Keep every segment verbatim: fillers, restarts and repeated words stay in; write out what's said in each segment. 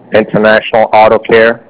International Auto Care.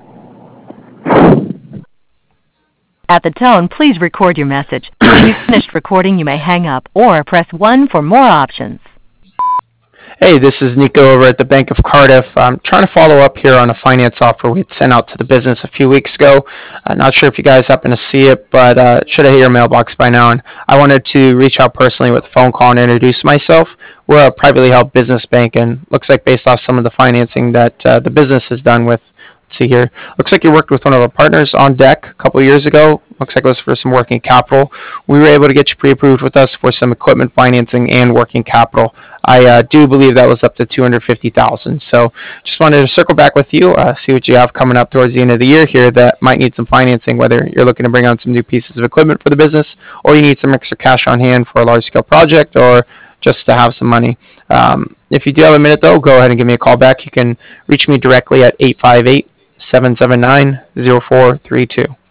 At the tone, please record your message. When you've finished recording, you may hang up or press one for more options. Hey, this is Nico over at the Bank of Cardiff. I'm trying to follow up here on a finance offer we had sent out to the business a few weeks ago. I'm not sure if you guys happen to see it, but uh, it should have hit your mailbox by now. And I wanted to reach out personally with a phone call and introduce myself. We're a privately held business bank, and looks like based off some of the financing that uh, the business has done with, let's see here, looks like you worked with one of our partners on deck a couple of years ago. Looks like it was for some working capital. We were able to get you pre-approved with us for some equipment financing and working capital. I uh, do believe that was up to two hundred fifty thousand dollars. So just wanted to circle back with you, uh, see what you have coming up towards the end of the year here that might need some financing, whether you're looking to bring on some new pieces of equipment for the business or you need some extra cash on hand for a large-scale project or just to have some money. Um, if you do have a minute, though, go ahead and give me a call back. You can reach me directly at eight five eight, seven seven nine, zero four three two.